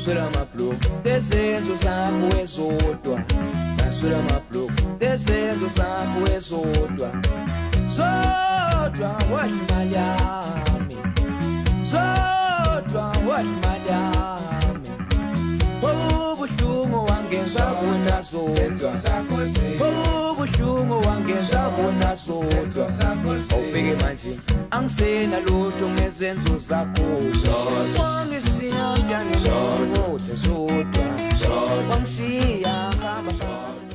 Swela mablovu desenzo zakho ezodwa. Swela mablovu desenzo zakho ezodwa. Zodwa wemali yami. Zodwa wemali yami. Ubuhlungu wangenza bona zodwa. Ubuhlungu wangenza bona zodwa. Awubheke manje angisena lutho ngezenzo zakho. Wangisiya mntana zodwa. Wangisiya hamba.